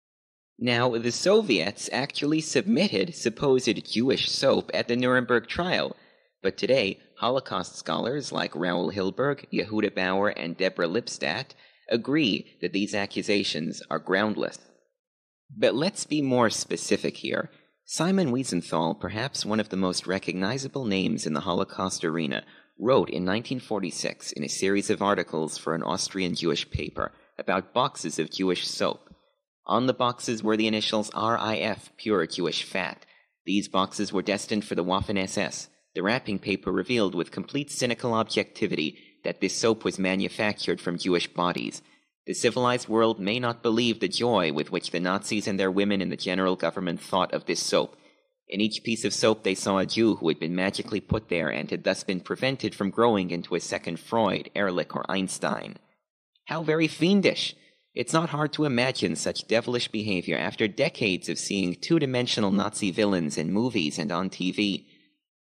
Now, the Soviets actually submitted supposed Jewish soap at the Nuremberg trial, but today, Holocaust scholars like Raoul Hilberg, Yehuda Bauer, and Deborah Lipstadt agree that these accusations are groundless. But let's be more specific here. Simon Wiesenthal, perhaps one of the most recognizable names in the Holocaust arena, wrote in 1946 in a series of articles for an Austrian Jewish paper about boxes of Jewish soap. On the boxes were the initials RIF, pure Jewish fat. These boxes were destined for the Waffen-SS. The wrapping paper revealed with complete cynical objectivity that this soap was manufactured from Jewish bodies. The civilized world may not believe the joy with which the Nazis and their women in the general government thought of this soap. In each piece of soap they saw a Jew who had been magically put there and had thus been prevented from growing into a second Freud, Ehrlich, or Einstein. How very fiendish! It's not hard to imagine such devilish behavior after decades of seeing two-dimensional Nazi villains in movies and on TV.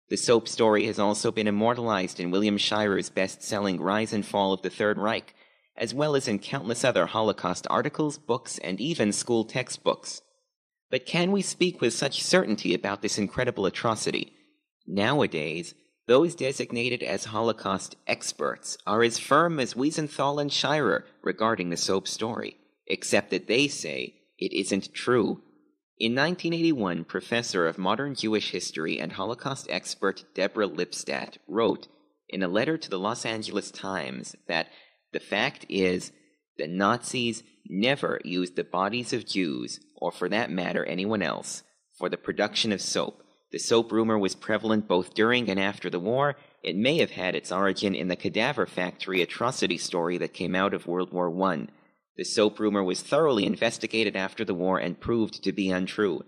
The soap story has also been immortalized in William Shirer's best-selling Rise and Fall of the Third Reich, as well as in countless other Holocaust articles, books, and even school textbooks. But can we speak with such certainty about this incredible atrocity? Nowadays, those designated as Holocaust experts are as firm as Wiesenthal and Shirer regarding the soap story, except that they say it isn't true. In 1981, professor of modern Jewish history and Holocaust expert Deborah Lipstadt wrote in a letter to the Los Angeles Times that the fact is the Nazis never used the bodies of Jews, or for that matter anyone else, for the production of soap. The soap rumor was prevalent both during and after the war. It may have had its origin in the cadaver factory atrocity story that came out of World War I. The soap rumor was thoroughly investigated after the war and proved to be untrue.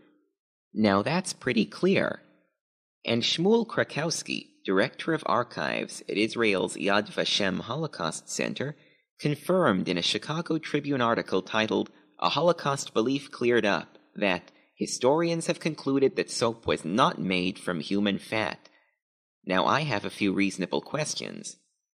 Now that's pretty clear. And Shmuel Krakowski, director of archives at Israel's Yad Vashem Holocaust Center, confirmed in a Chicago Tribune article titled "A Holocaust Belief Cleared Up" that historians have concluded that soap was not made from human fat. Now I have a few reasonable questions.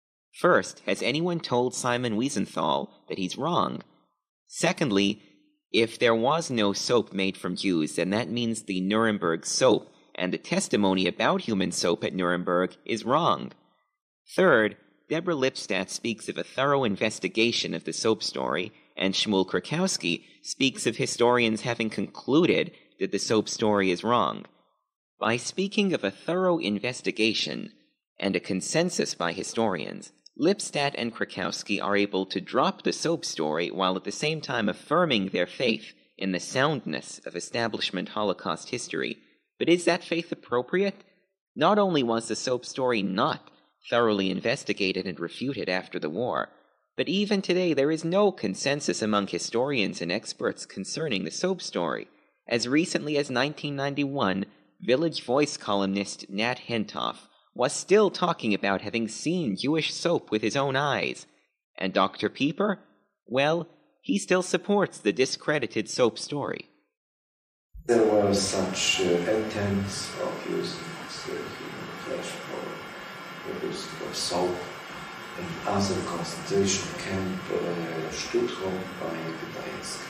First, has anyone told Simon Wiesenthal that he's wrong? Secondly, if there was no soap made from Jews, then that means the Nuremberg soap and the testimony about human soap at Nuremberg is wrong. Third, Deborah Lipstadt speaks of a thorough investigation of the soap story, and Shmuel Krakowski speaks of historians having concluded that the soap story is wrong. By speaking of a thorough investigation and a consensus by historians, Lipstadt and Krakowski are able to drop the soap story while at the same time affirming their faith in the soundness of establishment Holocaust history. But is that faith appropriate? Not only was the soap story not thoroughly investigated and refuted after the war, but even today there is no consensus among historians and experts concerning the soap story. As recently as 1991, Village Voice columnist Nat Hentoff was still talking about having seen Jewish soap with his own eyes. And Dr. Pieper? Well, he still supports the discredited soap story. There were such attempts of using human flesh for producing of soap in other concentration camp, Stuttgart by Gdańsk.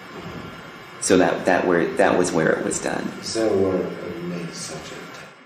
So that was where it was done. There were many such attempts.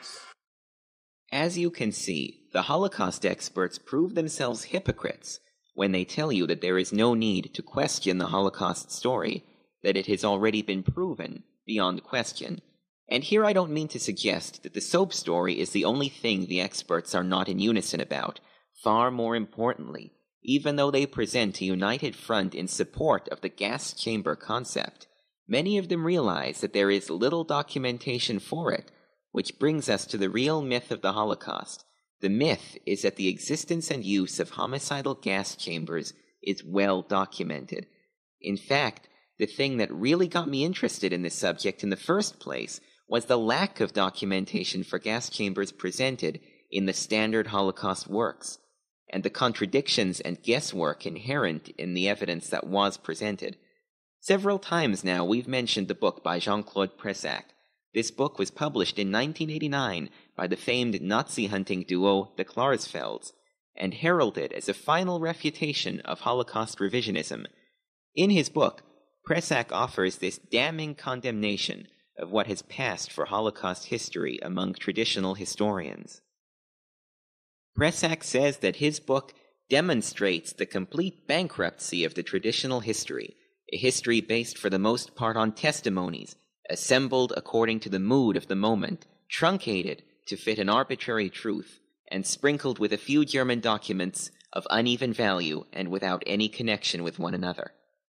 As you can see, the Holocaust experts prove themselves hypocrites when they tell you that there is no need to question the Holocaust story, that it has already been proven beyond question. And here I don't mean to suggest that the soap story is the only thing the experts are not in unison about. Far more importantly, even though they present a united front in support of the gas chamber concept, many of them realize that there is little documentation for it, which brings us to the real myth of the Holocaust. The myth is that the existence and use of homicidal gas chambers is well documented. In fact, the thing that really got me interested in this subject in the first place was the lack of documentation for gas chambers presented in the standard Holocaust works, and the contradictions and guesswork inherent in the evidence that was presented. Several times now we've mentioned the book by Jean-Claude Pressac. This book was published in 1989 by the famed Nazi-hunting duo the Klarsfelds, and heralded as a final refutation of Holocaust revisionism. In his book, Pressac offers this damning condemnation of what has passed for Holocaust history among traditional historians. Pressac says that his book demonstrates the complete bankruptcy of the traditional history, a history based for the most part on testimonies, assembled according to the mood of the moment, truncated to fit an arbitrary truth, and sprinkled with a few German documents of uneven value and without any connection with one another.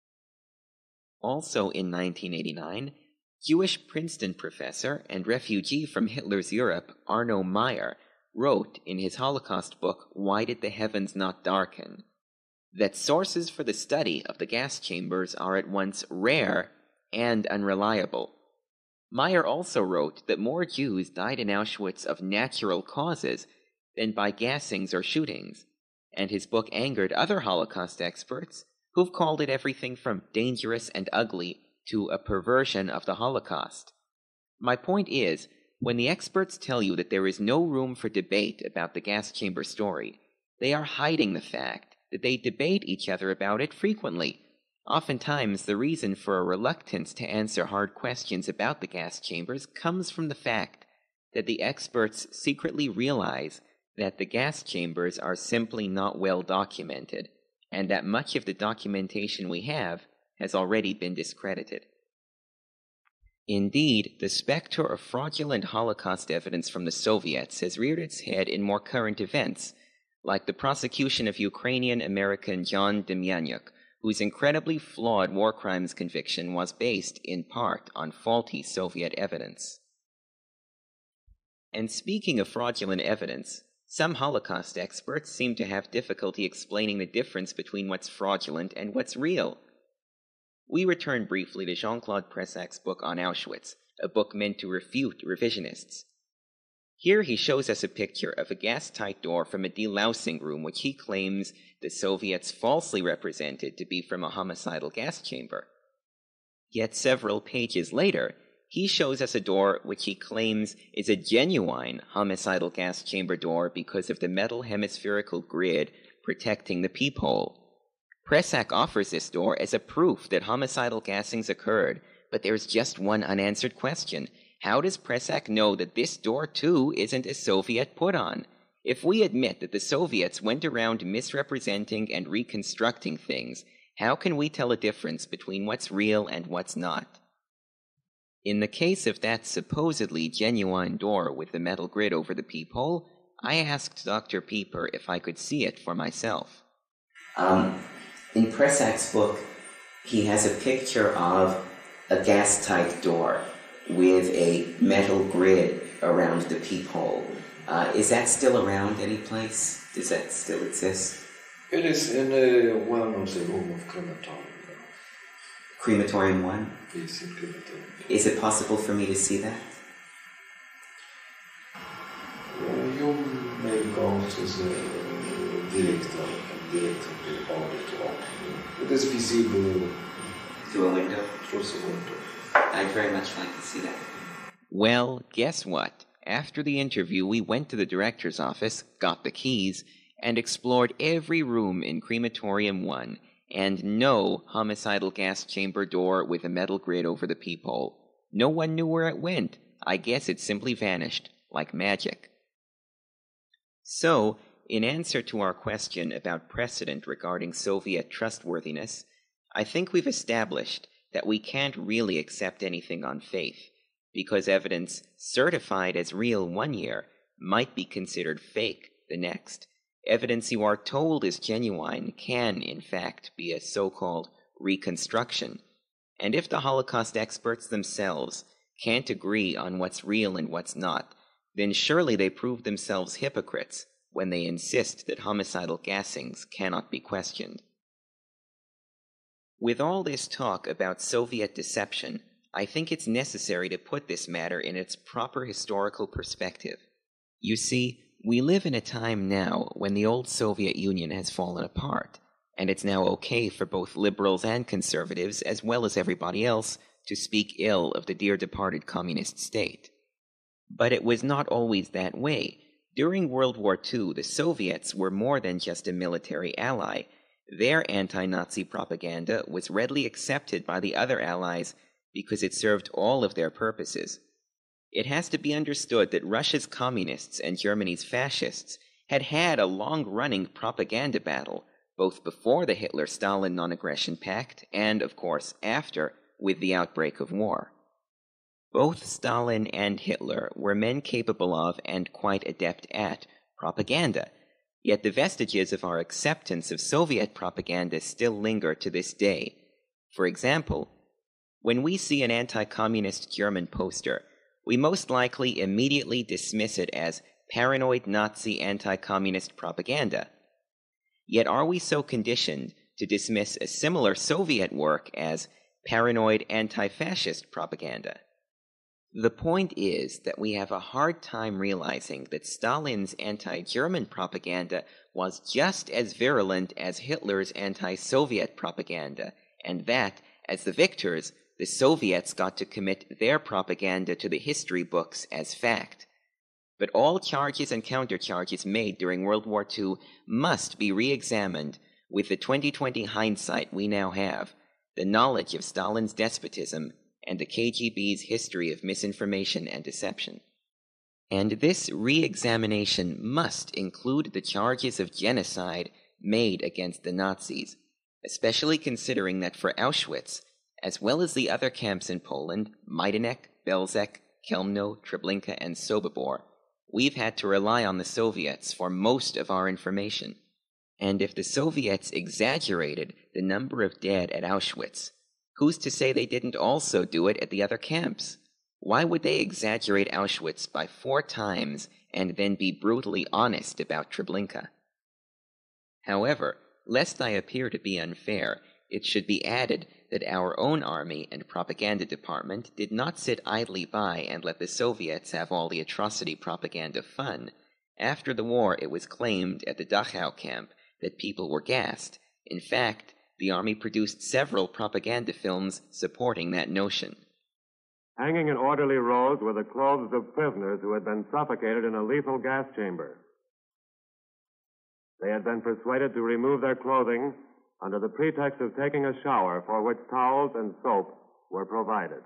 Also in 1989, Jewish Princeton professor and refugee from Hitler's Europe, Arno Meyer, wrote in his Holocaust book, Why Did the Heavens Not Darken?, that sources for the study of the gas chambers are at once rare and unreliable. Meyer also wrote that more Jews died in Auschwitz of natural causes than by gassings or shootings, and his book angered other Holocaust experts who've called it everything from dangerous and ugly to a perversion of the Holocaust. My point is, when the experts tell you that there is no room for debate about the gas chamber story, they are hiding the fact that they debate each other about it frequently. Oftentimes, the reason for a reluctance to answer hard questions about the gas chambers comes from the fact that the experts secretly realize that the gas chambers are simply not well documented, and that much of the documentation we have has already been discredited. Indeed, the specter of fraudulent Holocaust evidence from the Soviets has reared its head in more current events, like the prosecution of Ukrainian-American John Demyanyuk, whose incredibly flawed war crimes conviction was based, in part, on faulty Soviet evidence. And speaking of fraudulent evidence, some Holocaust experts seem to have difficulty explaining the difference between what's fraudulent and what's real. We return briefly to Jean-Claude Pressac's book on Auschwitz, a book meant to refute revisionists. Here he shows us a picture of a gas-tight door from a delousing room which he claims the Soviets falsely represented to be from a homicidal gas chamber. Yet several pages later, he shows us a door which he claims is a genuine homicidal gas chamber door because of the metal hemispherical grid protecting the peephole. Pressac offers this door as a proof that homicidal gassings occurred, but there's just one unanswered question. How does Pressac know that this door, too, isn't a Soviet put-on? If we admit that the Soviets went around misrepresenting and reconstructing things, how can we tell a difference between what's real and what's not? In the case of that supposedly genuine door with the metal grid over the peephole, I asked Dr. Pieper if I could see it for myself. In Pressac's book, he has a picture of a gas-tight door with a metal grid around the peephole. Is that still around any place? Does that still exist? It is in one of the room of crematorium. Crematorium 1? Yes, in crematorium. Is it possible for me to see that? You may go to the director and director will order to open. It is visible through a window? Through the window. I'd very much like to see that. Well, guess what? After the interview, we went to the director's office, got the keys, and explored every room in Crematorium 1, and no homicidal gas chamber door with a metal grid over the peephole. No one knew where it went. I guess it simply vanished, like magic. So, in answer to our question about precedent regarding Soviet trustworthiness, I think we've established that we can't really accept anything on faith, because evidence certified as real one year might be considered fake the next. Evidence you are told is genuine can, in fact, be a so-called reconstruction. And if the Holocaust experts themselves can't agree on what's real and what's not, then surely they prove themselves hypocrites when they insist that homicidal gassings cannot be questioned. With all this talk about Soviet deception, I think it's necessary to put this matter in its proper historical perspective. You see, we live in a time now when the old Soviet Union has fallen apart, and it's now okay for both liberals and conservatives, as well as everybody else, to speak ill of the dear departed communist state. But it was not always that way. During World War II, the Soviets were more than just a military ally. Their anti-Nazi propaganda was readily accepted by the other allies because it served all of their purposes. It has to be understood that Russia's communists and Germany's fascists had a long-running propaganda battle, both before the Hitler-Stalin non-aggression pact and, of course, after, with the outbreak of war. Both Stalin and Hitler were men capable of, and quite adept at, propaganda, yet the vestiges of our acceptance of Soviet propaganda still linger to this day. For example, when we see an anti-communist German poster, we most likely immediately dismiss it as paranoid Nazi anti-communist propaganda. Yet are we so conditioned to dismiss a similar Soviet work as paranoid anti-fascist propaganda? The point is that we have a hard time realizing that Stalin's anti-German propaganda was just as virulent as Hitler's anti-Soviet propaganda, and that, as the victors, the Soviets got to commit their propaganda to the history books as fact. But all charges and countercharges made during World War II must be re-examined with the 2020 hindsight we now have, the knowledge of Stalin's despotism, and the KGB's history of misinformation and deception. And this re-examination must include the charges of genocide made against the Nazis, especially considering that for Auschwitz, as well as the other camps in Poland, Majdanek, Belzec, Chełmno, Treblinka, and Sobibor, we've had to rely on the Soviets for most of our information. And if the Soviets exaggerated the number of dead at Auschwitz, who's to say they didn't also do it at the other camps? Why would they exaggerate Auschwitz by 4 times and then be brutally honest about Treblinka? However, lest I appear to be unfair, it should be added that our own army and propaganda department did not sit idly by and let the Soviets have all the atrocity propaganda fun. After the war, it was claimed at the Dachau camp that people were gassed. In fact, the army produced several propaganda films supporting that notion. Hanging in orderly rows were the clothes of prisoners who had been suffocated in a lethal gas chamber. They had been persuaded to remove their clothing under the pretext of taking a shower, for which towels and soap were provided.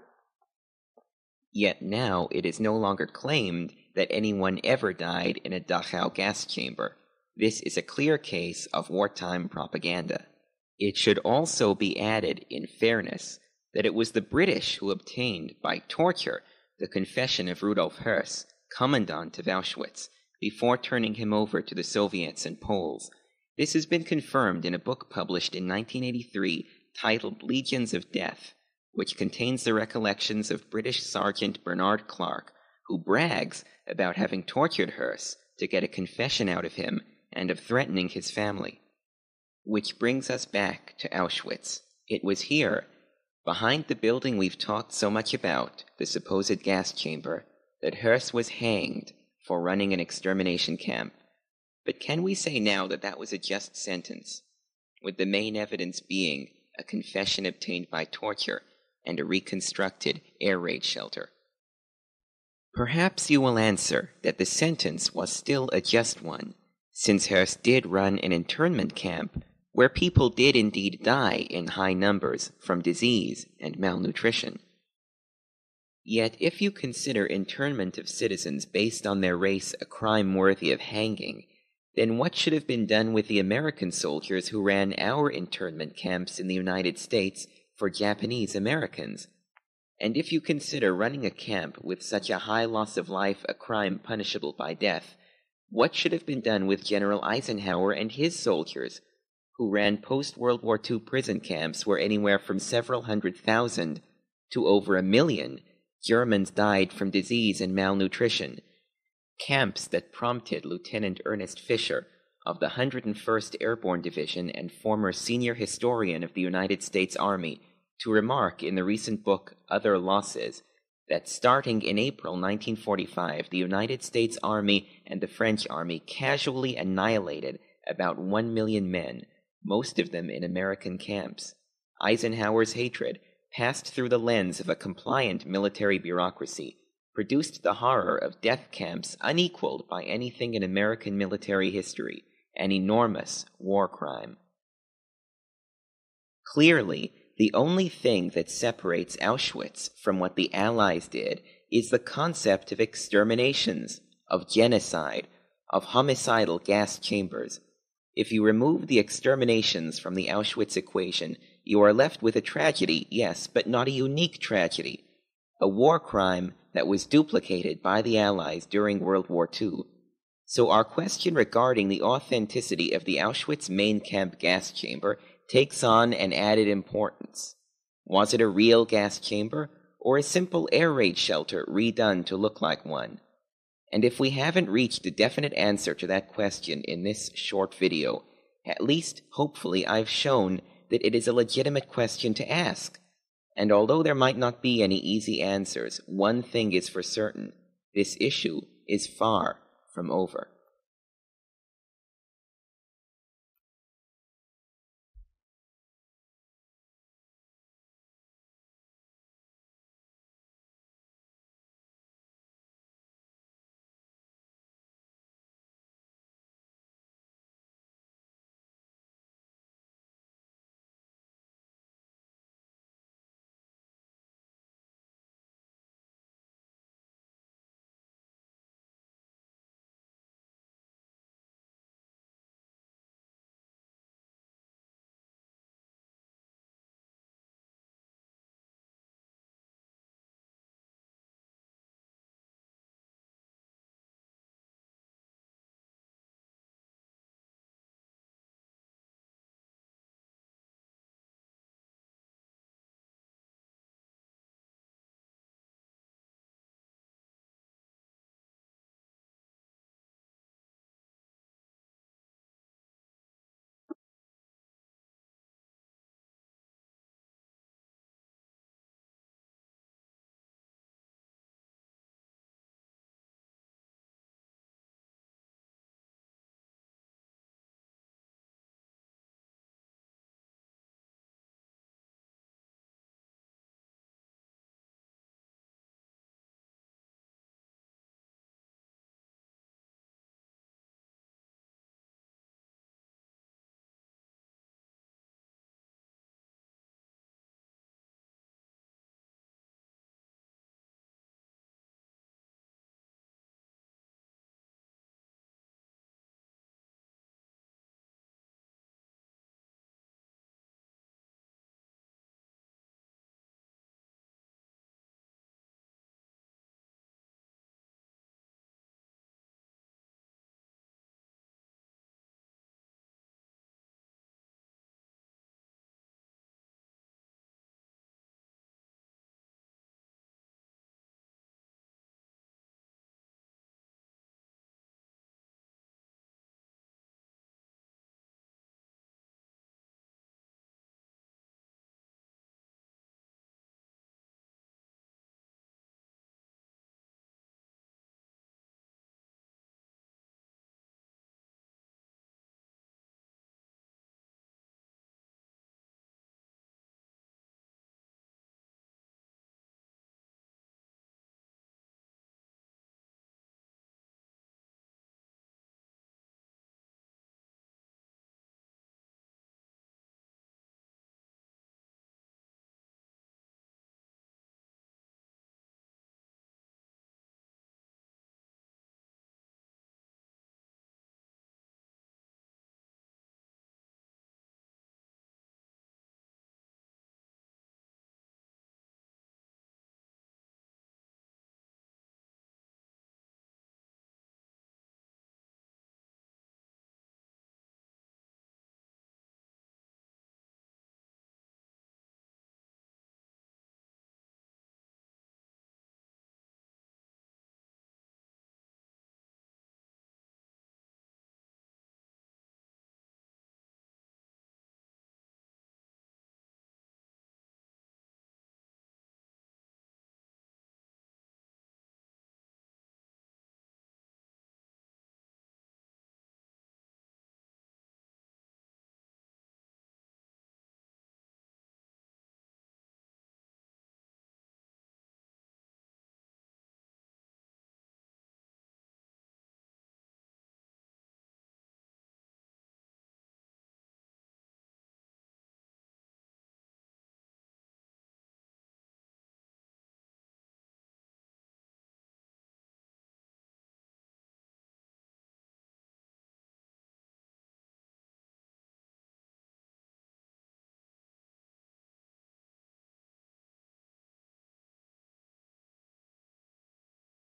Yet now it is no longer claimed that anyone ever died in a Dachau gas chamber. This is a clear case of wartime propaganda. It should also be added, in fairness, that it was the British who obtained, by torture, the confession of Rudolf Höss, commandant of Auschwitz, before turning him over to the Soviets and Poles. This has been confirmed in a book published in 1983 titled Legions of Death, which contains the recollections of British Sergeant Bernard Clark, who brags about having tortured Höss to get a confession out of him and of threatening his family. Which brings us back to Auschwitz. It was here, behind the building we've talked so much about, the supposed gas chamber, that Höss was hanged for running an extermination camp. But can we say now that that was a just sentence, with the main evidence being a confession obtained by torture and a reconstructed air raid shelter? Perhaps you will answer that the sentence was still a just one, since Höss did run an internment camp where people did indeed die in high numbers from disease and malnutrition. Yet if you consider internment of citizens based on their race a crime worthy of hanging, then what should have been done with the American soldiers who ran our internment camps in the United States for Japanese Americans? And if you consider running a camp with such a high loss of life a crime punishable by death, what should have been done with General Eisenhower and his soldiers, who ran post-World War II prison camps where anywhere from several 100,000 to over 1 million Germans died from disease and malnutrition, camps that prompted Lieutenant Ernest Fisher of the 101st Airborne Division and former senior historian of the United States Army to remark in the recent book Other Losses that starting in April 1945, the United States Army and the French Army casually annihilated about 1 million men, most of them in American camps. Eisenhower's hatred, passed through the lens of a compliant military bureaucracy, produced the horror of death camps unequaled by anything in American military history, an enormous war crime. Clearly, the only thing that separates Auschwitz from what the Allies did is the concept of exterminations, of genocide, of homicidal gas chambers. If you remove the exterminations from the Auschwitz equation, you are left with a tragedy, yes, but not a unique tragedy, a war crime that was duplicated by the Allies during World War II. So our question regarding the authenticity of the Auschwitz main camp gas chamber takes on an added importance. Was it a real gas chamber, or a simple air raid shelter redone to look like one? And if we haven't reached a definite answer to that question in this short video, at least, hopefully, I've shown that it is a legitimate question to ask. And although there might not be any easy answers, one thing is for certain: this issue is far from over.